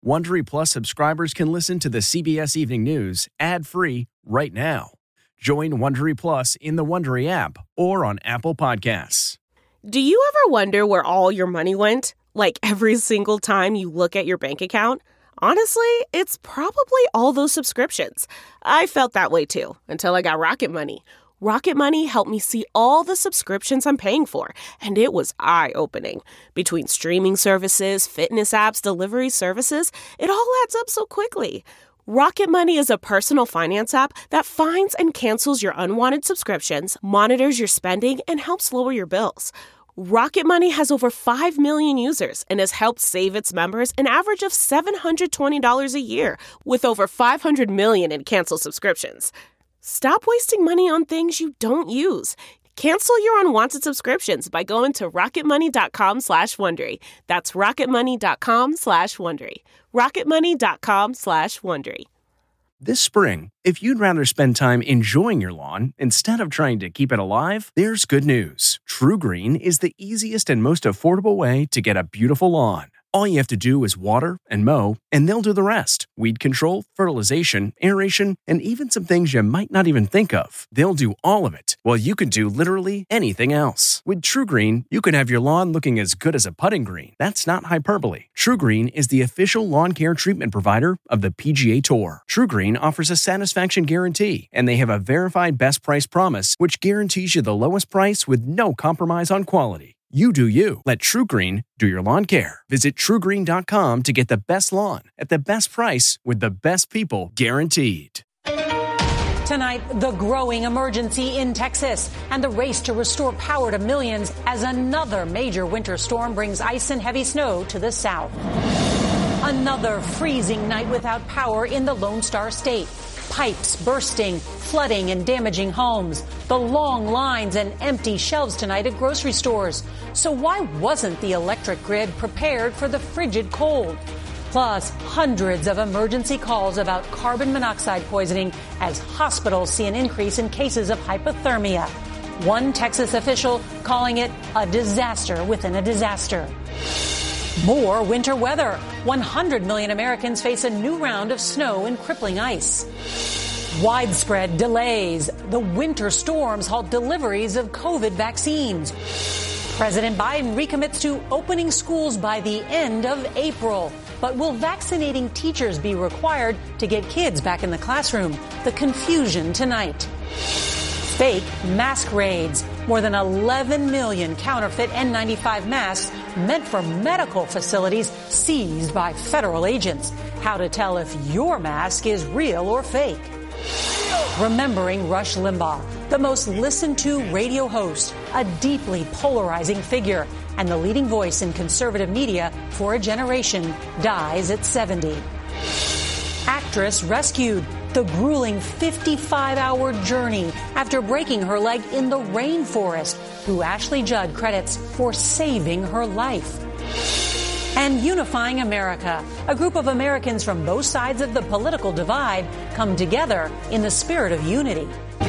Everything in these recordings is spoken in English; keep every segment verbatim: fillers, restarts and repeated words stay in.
Wondery Plus subscribers can listen to the C B S Evening News ad-free right now. Join Wondery Plus in the Wondery app or on Apple Podcasts. Do you ever wonder where all your money went? Like every single time you look at your bank account? Honestly, it's probably all those subscriptions. I felt that way too, until I got Rocket Money. Rocket Money helped me see all the subscriptions I'm paying for, and it was eye-opening. Between streaming services, fitness apps, delivery services, it all adds up so quickly. Rocket Money is a personal finance app that finds and cancels your unwanted subscriptions, monitors your spending, and helps lower your bills. Rocket Money has over five million users and has helped save its members an average of seven hundred twenty dollars a year, with over five hundred million in canceled subscriptions. Stop wasting money on things you don't use. Cancel your unwanted subscriptions by going to rocketmoney.com slash Wondery. That's rocketmoney.com slash Wondery. rocketmoney.com slash Wondery. This spring, if you'd rather spend time enjoying your lawn instead of trying to keep it alive, there's good news. True Green is the easiest and most affordable way to get a beautiful lawn. All you have to do is water and mow, and they'll do the rest. Weed control, fertilization, aeration, and even some things you might not even think of. They'll do all of it, while you can do literally anything else. With True Green, you can have your lawn looking as good as a putting green. That's not hyperbole. True Green is the official lawn care treatment provider of the P G A Tour. True Green offers a satisfaction guarantee, and they have a verified best price promise, which guarantees you the lowest price with no compromise on quality. You do you. Let True Green do your lawn care. Visit true green dot com to get the best lawn at the best price with the best people guaranteed. Tonight, the growing emergency in Texas and the race to restore power to millions as another major winter storm brings ice and heavy snow to the south. Another freezing night without power in the Lone Star State. Pipes bursting, flooding and damaging homes. The long lines and empty shelves tonight at grocery stores. So why wasn't the electric grid prepared for the frigid cold? Plus, hundreds of emergency calls about carbon monoxide poisoning as hospitals see an increase in cases of hypothermia. One Texas official calling it a disaster within a disaster. More winter weather. one hundred million Americans face a new round of snow and crippling ice. Widespread delays. The winter storms halt deliveries of COVID vaccines. President Biden recommits to opening schools by the end of April. But will vaccinating teachers be required to get kids back in the classroom? The confusion tonight. Fake mask raids. More than eleven million counterfeit N ninety-five masks meant for medical facilities seized by federal agents. How to tell if your mask is real or fake. Remembering Rush Limbaugh, the most listened to radio host, a deeply polarizing figure, and the leading voice in conservative media for a generation, dies at seventy. Actress rescued. The grueling fifty-five hour journey after breaking her leg in the rainforest, who Ashley Judd credits for saving her life. And unifying America. A group of Americans from both sides of the political divide come together in the spirit of unity.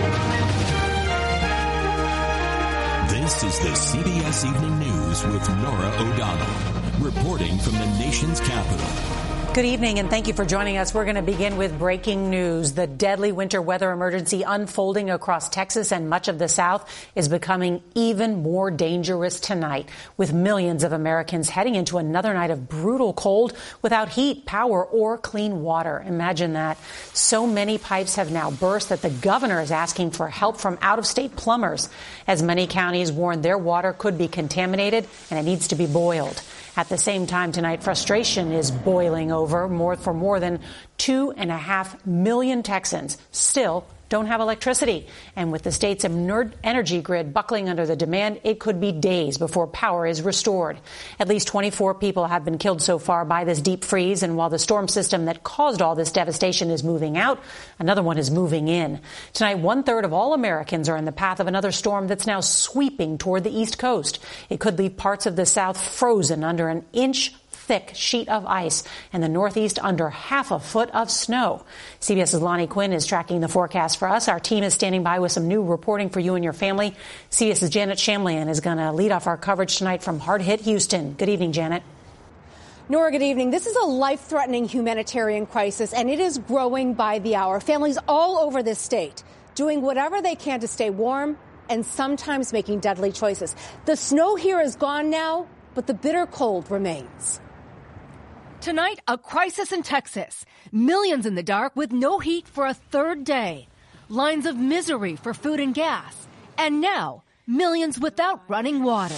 This is the C B S Evening News with Norah O'Donnell, reporting from the nation's capital. Good evening, and thank you for joining us. We're going to begin with breaking news. The deadly winter weather emergency unfolding across Texas and much of the South is becoming even more dangerous tonight, with millions of Americans heading into another night of brutal cold without heat, power, or clean water. Imagine that. So many pipes have now burst that the governor is asking for help from out-of-state plumbers, as many counties warn their water could be contaminated and it needs to be boiled. At the same time tonight, frustration is boiling over more for more than two and a half million Texans still don't have electricity. And with the state's energy grid buckling under the demand, it could be days before power is restored. At least twenty-four people have been killed so far by this deep freeze. And while the storm system that caused all this devastation is moving out, another one is moving in. Tonight, one third of all Americans are in the path of another storm that's now sweeping toward the East Coast. It could leave parts of the South frozen under an inch thick sheet of ice, and the Northeast under half a foot of snow. CBS's Lonnie Quinn is tracking the forecast for us. Our team is standing by with some new reporting for you and your family. CBS's Janet Shamlian is going to lead off our coverage tonight from hard-hit Houston. Good evening, Janet. Nora, good evening. This is a life-threatening humanitarian crisis, and it is growing by the hour. Families all over this state doing whatever they can to stay warm and sometimes making deadly choices. The snow here is gone now, but the bitter cold remains. Tonight, a crisis in Texas. Millions in the dark with no heat for a third day. Lines of misery for food and gas. And now, millions without running water.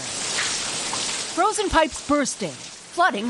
Frozen pipes bursting, flooding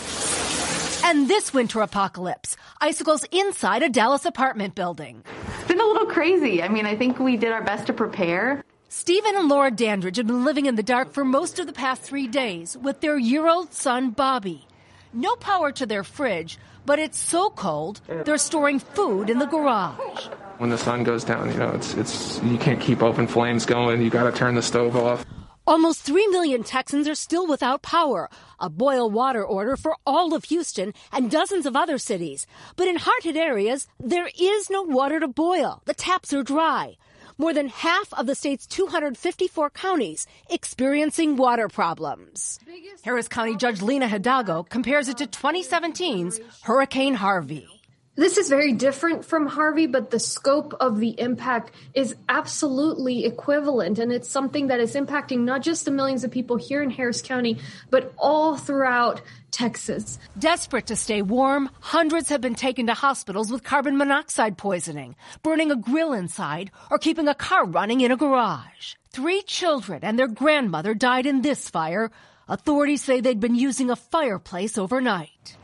homes. And this winter apocalypse, icicles inside a Dallas apartment building. It's been a little crazy. I mean, I think we did our best to prepare. Stephen and Laura Dandridge have been living in the dark for most of the past three days with their year-old son, Bobby. No power to their fridge, but it's so cold, they're storing food in the garage. When the sun goes down, you know, it's it's you can't keep open flames going. You got to turn the stove off. Almost three million Texans are still without power, a boil water order for all of Houston and dozens of other cities. But in hard-hit areas, there is no water to boil. The taps are dry. More than half of the state's two hundred fifty-four counties experiencing water problems. Harris County Judge Lena Hidalgo compares it to twenty seventeen's Hurricane Harvey. This is very different from Harvey, but the scope of the impact is absolutely equivalent. And it's something that is impacting not just the millions of people here in Harris County, but all throughout Texas. Desperate to stay warm, hundreds have been taken to hospitals with carbon monoxide poisoning, burning a grill inside, or keeping a car running in a garage. Three children and their grandmother died in this fire. Authorities say they'd been using a fireplace overnight.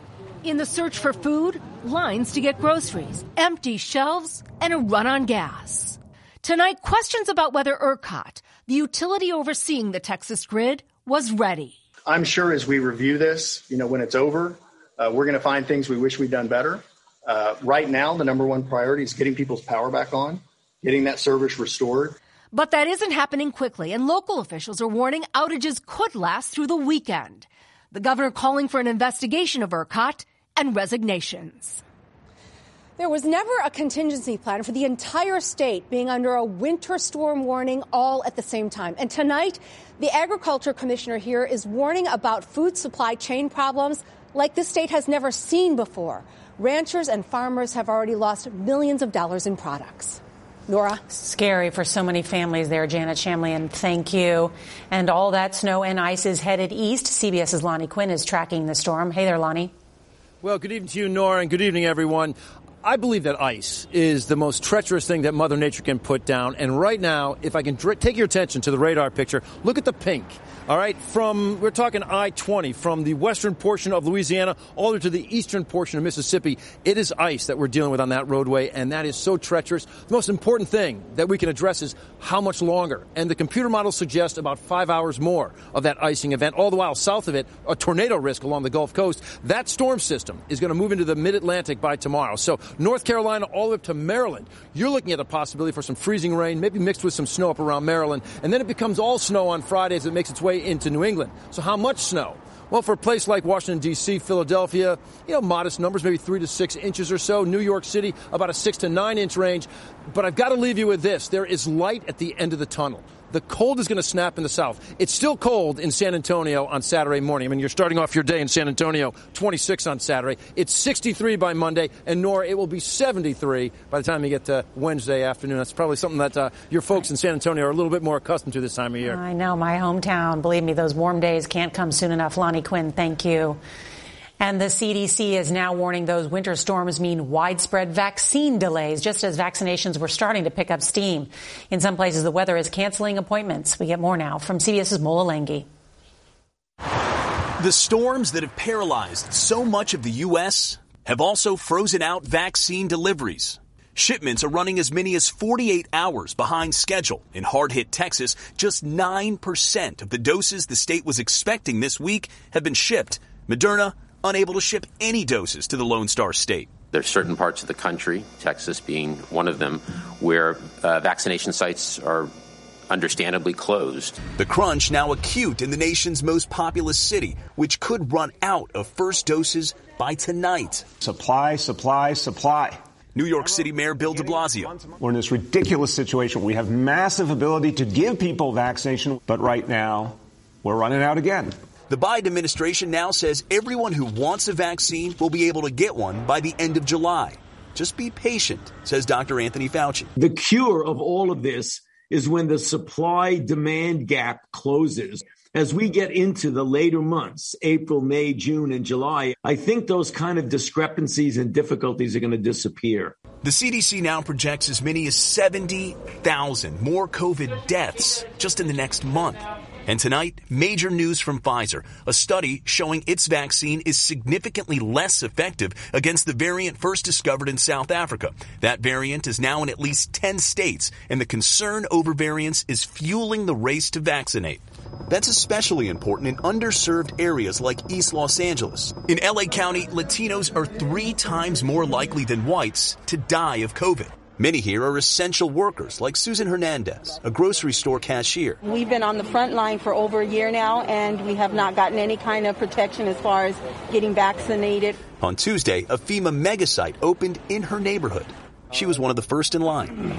In the search for food, lines to get groceries, empty shelves, and a run on gas. Tonight, questions about whether ERCOT, the utility overseeing the Texas grid, was ready. I'm sure as we review this, you know, when it's over, uh, we're going to find things we wish we'd done better. Uh, right now, the number one priority is getting people's power back on, getting that service restored. But that isn't happening quickly, and local officials are warning outages could last through the weekend. The governor calling for an investigation of ERCOT and resignations. There was never a contingency plan for the entire state being under a winter storm warning all at the same time. And tonight, the agriculture commissioner here is warning about food supply chain problems like this state has never seen before. Ranchers and farmers have already lost millions of dollars in products. Nora? Scary for so many families there, Janet Shamlian. Thank you. And all that snow and ice is headed east. CBS's Lonnie Quinn is tracking the storm. Hey there, Lonnie. Well, good evening to you, Nora, and good evening, everyone. I believe that ice is the most treacherous thing that Mother Nature can put down. And right now, if I can dr- take your attention to the radar picture, look at the pink. All right, from, we're talking I twenty, from the western portion of Louisiana all the way to the eastern portion of Mississippi. It is ice that we're dealing with on that roadway, and that is so treacherous. The most important thing that we can address is how much longer. And the computer models suggest about five hours more of that icing event. All the while, south of it, a tornado risk along the Gulf Coast. That storm system is going to move into the mid-Atlantic by tomorrow. So North Carolina all the way up to Maryland, you're looking at a possibility for some freezing rain, maybe mixed with some snow up around Maryland. And then it becomes all snow on Friday as it makes its way into New England. So how much snow? Well, for a place like Washington, D C, Philadelphia, you know, modest numbers, maybe three to six inches or so. New York City, about a six to nine inch range. But I've got to leave you with this. There is light at the end of the tunnel. The cold is going to snap in the south. It's still cold in San Antonio on Saturday morning. I mean, you're starting off your day in San Antonio, twenty-six on Saturday. It's sixty-three by Monday, and Nora, it will be seventy-three by the time you get to Wednesday afternoon. That's probably something that uh, your folks in San Antonio are a little bit more accustomed to this time of year. I know, my hometown. Believe me, those warm days can't come soon enough. Lonnie Quinn, thank you. And the C D C is now warning those winter storms mean widespread vaccine delays, just as vaccinations were starting to pick up steam. In some places, the weather is canceling appointments. We get more now from CBS's Mola Lenghi. The storms that have paralyzed so much of the U S have also frozen out vaccine deliveries. Shipments are running as many as forty-eight hours behind schedule. In hard-hit Texas, just nine percent of the doses the state was expecting this week have been shipped. Moderna unable to ship any doses to the Lone Star State. There's certain parts of the country, Texas being one of them, where uh, vaccination sites are understandably closed. The crunch now acute in the nation's most populous city, which could run out of first doses by tonight. Supply, supply, supply. New York City Mayor Bill de Blasio. We're in this ridiculous situation. We have massive ability to give people vaccination, but right now we're running out again. The Biden administration now says everyone who wants a vaccine will be able to get one by the end of July. Just be patient, says Doctor Anthony Fauci. The cure of all of this is when the supply-demand gap closes. As we get into the later months, April, May, June, and July, I think those kind of discrepancies and difficulties are going to disappear. The C D C now projects as many as seventy thousand more COVID deaths just in the next month. And tonight, major news from Pfizer, a study showing its vaccine is significantly less effective against the variant first discovered in South Africa. That variant is now in at least ten states, and the concern over variants is fueling the race to vaccinate. That's especially important in underserved areas like East Los Angeles. In L A County, Latinos are three times more likely than whites to die of COVID. Many here are essential workers, like Susan Hernandez, a grocery store cashier. We've been on the front line for over a year now, and we have not gotten any kind of protection as far as getting vaccinated. On Tuesday, a FEMA megasite opened in her neighborhood. She was one of the first in line.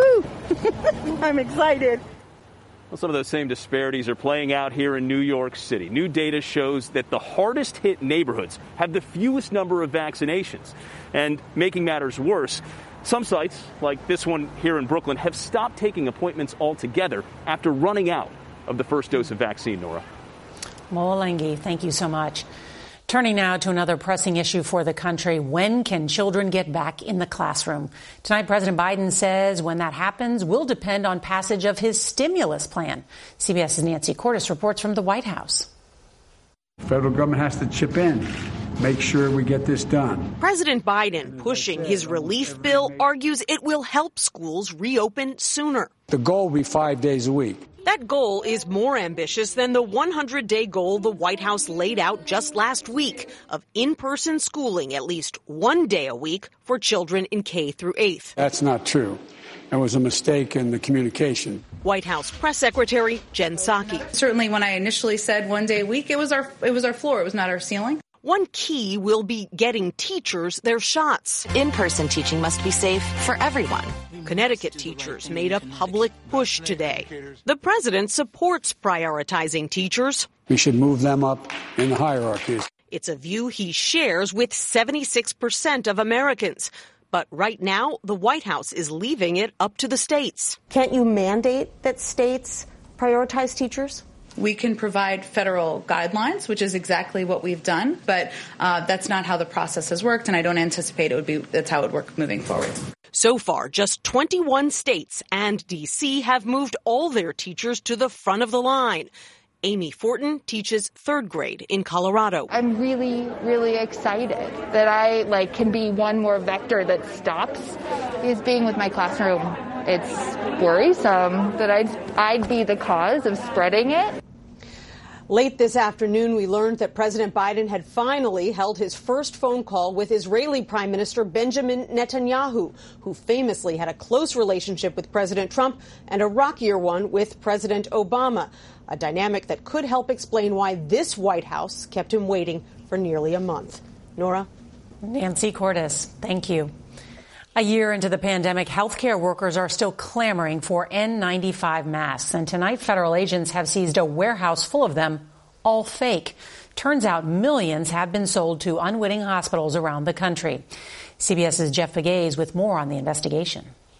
Woohoo! I'm excited. Well, some of those same disparities are playing out here in New York City. New data shows that the hardest hit neighborhoods have the fewest number of vaccinations. And making matters worse, some sites, like this one here in Brooklyn, have stopped taking appointments altogether after running out of the first dose of vaccine, Nora. Mola Lenghi, thank you so much. Turning now to another pressing issue for the country. When can children get back in the classroom? Tonight, President Biden says when that happens will depend on passage of his stimulus plan. CBS's Nancy Cordes reports from the White House. The federal government has to chip in, make sure we get this done. President Biden, pushing his relief bill, argues it will help schools reopen sooner. The goal will be five days a week. That goal is more ambitious than the one hundred day goal the White House laid out just last week of in-person schooling at least one day a week for children in K through eighth. That's not true. It was a mistake in the communication. White House Press Secretary Jen Psaki. Certainly when I initially said one day a week, it was our it was our floor. It was not our ceiling. One key will be getting teachers their shots. In-person teaching must be safe for everyone. Connecticut teachers made a public push today. The president supports prioritizing teachers. We should move them up in the hierarchies. It's a view he shares with seventy-six percent of Americans. But right now, the White House is leaving it up to the states. Can't you mandate that states prioritize teachers? We can provide federal guidelines, which is exactly what we've done, but uh, that's not how the process has worked, and I don't anticipate it would be that's how it would work moving forward. So far, just twenty-one states and D C have moved all their teachers to the front of the line. Amy Fortin teaches third grade in Colorado. I'm really, really excited that I like can be one more vector that stops is being with my classroom. It's worrisome that I'd I'd be the cause of spreading it. Late this afternoon, we learned that President Biden had finally held his first phone call with Israeli Prime Minister Benjamin Netanyahu, who famously had a close relationship with President Trump and a rockier one with President Obama, a dynamic that could help explain why this White House kept him waiting for nearly a month. Nora? Nancy Cordes, thank you. A year into the pandemic, healthcare workers are still clamoring for N ninety-five masks. And tonight, federal agents have seized a warehouse full of them, all fake. Turns out millions have been sold to unwitting hospitals around the country. CBS's Jeff Pegues with more on the investigation.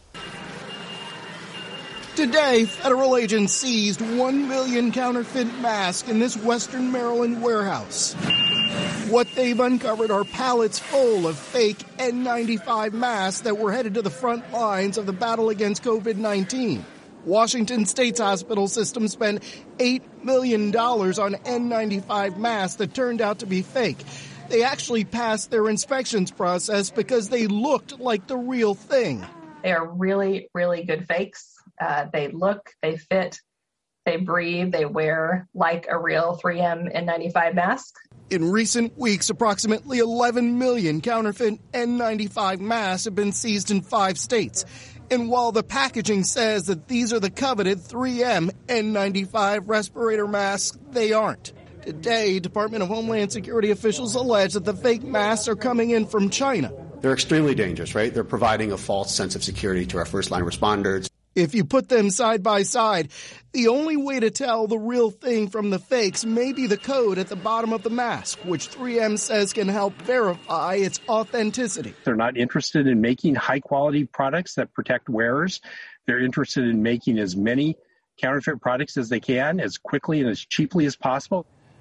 Today, federal agents seized one million counterfeit masks in this Western Maryland warehouse. What they've uncovered are pallets full of fake N ninety-five masks that were headed to the front lines of the battle against COVID nineteen. Washington State's hospital system spent eight million dollars on N ninety-five masks that turned out to be fake. They actually passed their inspections process because they looked like the real thing. They are really, really good fakes. Uh, they look, they fit, they breathe, they wear like a real three M N ninety-five mask. In recent weeks, approximately eleven million counterfeit N ninety-five masks have been seized in five states. And while the packaging says that these are the coveted three M N ninety-five respirator masks, they aren't. Today, Department of Homeland Security officials allege that the fake masks are coming in from China. They're extremely dangerous, right? They're providing a false sense of security to our first-line responders. If you put them side by side, the only way to tell the real thing from the fakes may be the code at the bottom of the mask, which three M says can help verify its authenticity. They're not interested in making high-quality products that protect wearers. They're interested in making as many counterfeit products as they can, as quickly and as cheaply as possible.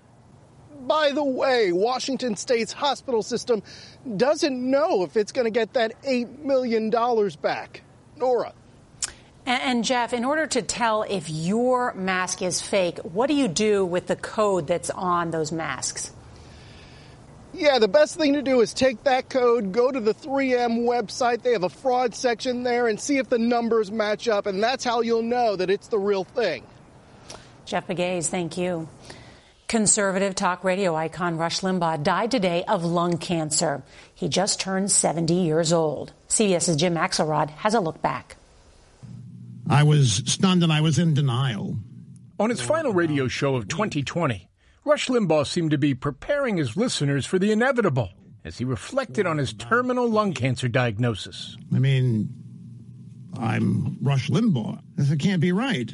By the way, Washington State's hospital system doesn't know if it's going to get that eight million dollars back. Nora. And, and Jeff, in order to tell if your mask is fake, what do you do with the code that's on those masks? Yeah, the best thing to do is take that code, go to the three M website. They have a fraud section there and see if the numbers match up. And that's how you'll know that it's the real thing. Jeff Pegues, thank you. Conservative talk radio icon Rush Limbaugh died today of lung cancer. He just turned seventy years old. CBS's Jim Axelrod has a look back. I was stunned and I was in denial. On his final radio show of twenty twenty, Rush Limbaugh seemed to be preparing his listeners for the inevitable as he reflected on his terminal lung cancer diagnosis. I mean, I'm Rush Limbaugh. This can't be right.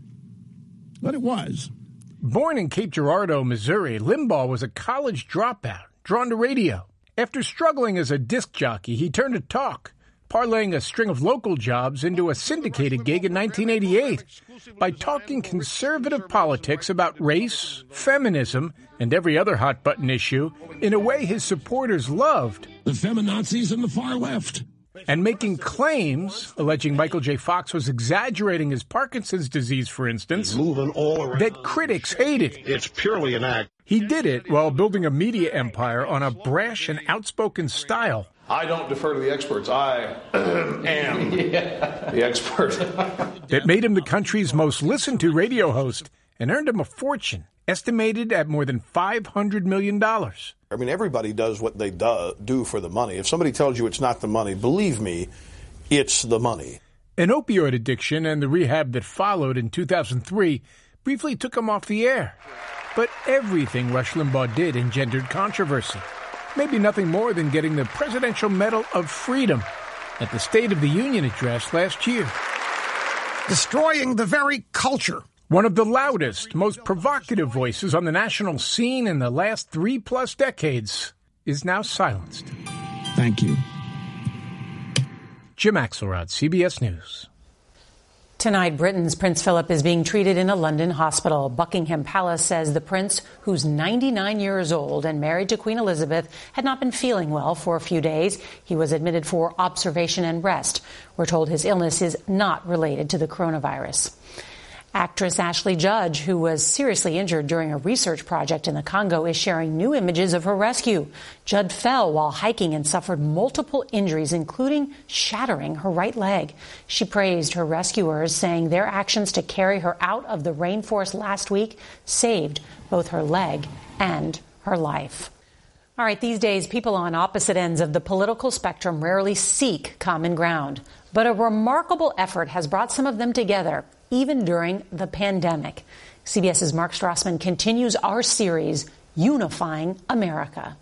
But it was. Born in Cape Girardeau, Missouri, Limbaugh was a college dropout, drawn to radio. After struggling as a disc jockey, he turned to talk, parlaying a string of local jobs into a syndicated gig in nineteen eighty-eight by talking conservative politics about race, feminism, and every other hot-button issue in a way his supporters loved. The feminazis and the far left. And making claims, alleging Michael J. Fox was exaggerating his Parkinson's disease, for instance, moving all around. That critics hated. It's purely an act. He did it while building a media empire on a brash and outspoken style. I don't defer to the experts. I am yeah. the expert. That made him the country's most listened to radio host and earned him a fortune, estimated at more than five hundred million dollars. I mean, everybody does what they do, do for the money. If somebody tells you it's not the money, believe me, it's the money. An opioid addiction and the rehab that followed in two thousand three briefly took him off the air. But everything Rush Limbaugh did engendered controversy. Maybe nothing more than getting the Presidential Medal of Freedom at the State of the Union address last year. Destroying the very culture. One of the loudest, most provocative voices on the national scene in the last three-plus decades is now silenced. Thank you. Jim Axelrod, C B S News. Tonight, Britain's Prince Philip is being treated in a London hospital. Buckingham Palace says the prince, who's ninety-nine years old and married to Queen Elizabeth, had not been feeling well for a few days. He was admitted for observation and rest. We're told his illness is not related to the coronavirus. Actress Ashley Judd, who was seriously injured during a research project in the Congo, is sharing new images of her rescue. Judd fell while hiking and suffered multiple injuries, including shattering her right leg. She praised her rescuers, saying their actions to carry her out of the rainforest last week saved both her leg and her life. All right, these days, people on opposite ends of the political spectrum rarely seek common ground. But a remarkable effort has brought some of them together, even during the pandemic. CBS's Mark Strassman continues our series, Unifying America.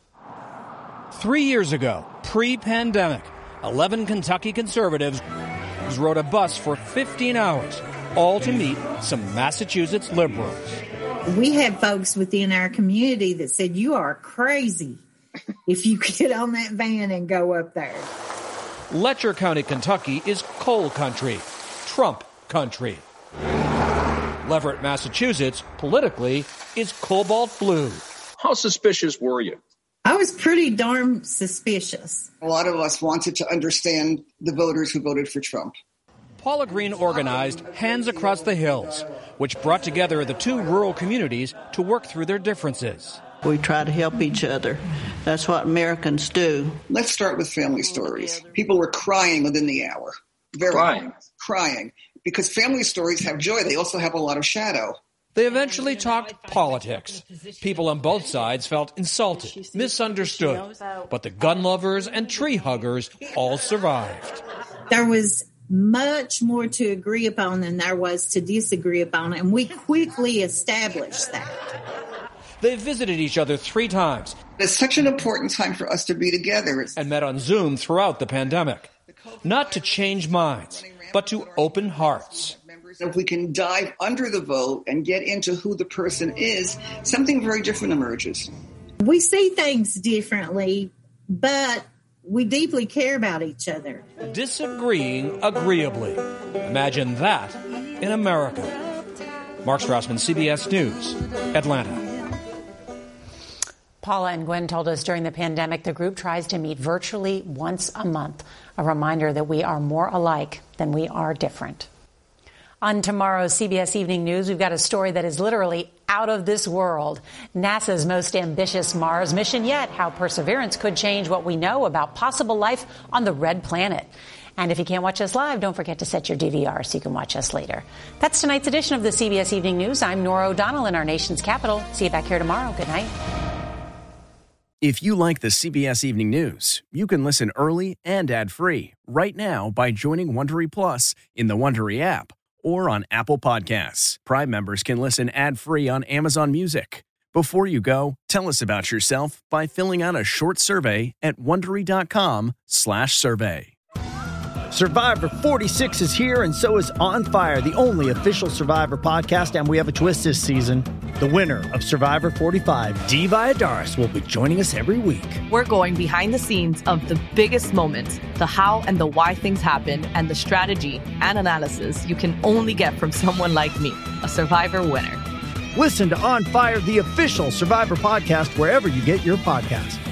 Three years ago, pre-pandemic, eleven Kentucky conservatives rode a bus for fifteen hours, all to meet some Massachusetts liberals. We had folks within our community that said, you are crazy if you get on that van and go up there. Letcher County, Kentucky is coal country, Trump country. Leverett, Massachusetts, politically, is cobalt blue. How suspicious were you? I was pretty darn suspicious. A lot of us wanted to understand the voters who voted for Trump. Paula Green organized Hands Across the Hills, which brought together the two rural communities to work through their differences. We try to help each other. That's what Americans do. Let's start with family stories. People were crying within the hour. Very crying. Crying. Because family stories have joy. They also have a lot of shadow. They eventually talked politics. People on both sides felt insulted, misunderstood. But the gun lovers and tree huggers all survived. There was much more to agree upon than there was to disagree upon, and we quickly established that. They visited each other three times. It's such an important time for us to be together. And met on Zoom throughout the pandemic. Not to change minds, but to open hearts. If we can dive under the vote and get into who the person is, something very different emerges. We see things differently, but we deeply care about each other. Disagreeing agreeably. Imagine that in America. Mark Strassman, C B S News, Atlanta. Paula and Gwen told us during the pandemic the group tries to meet virtually once a month, a reminder that we are more alike than we are different. On tomorrow's C B S Evening News, we've got a story that is literally out of this world. NASA's most ambitious Mars mission yet, how Perseverance could change what we know about possible life on the red planet. And if you can't watch us live, don't forget to set your D V R so you can watch us later. That's tonight's edition of the C B S Evening News. I'm Norah O'Donnell in our nation's capital. See you back here tomorrow. Good night. If you like the C B S Evening News, you can listen early and ad-free right now by joining Wondery Plus in the Wondery app or on Apple Podcasts. Prime members can listen ad-free on Amazon Music. Before you go, tell us about yourself by filling out a short survey at Wondery.com slash survey. Survivor forty-six is here, and so is On Fire, the only official Survivor podcast, and we have a twist this season. The winner of Survivor forty-five, Dee Valladares, will be joining us every week. We're going behind the scenes of the biggest moments, the how and the why things happen, and the strategy and analysis you can only get from someone like me, a Survivor winner. Listen to On Fire, the official Survivor podcast, wherever you get your podcasts.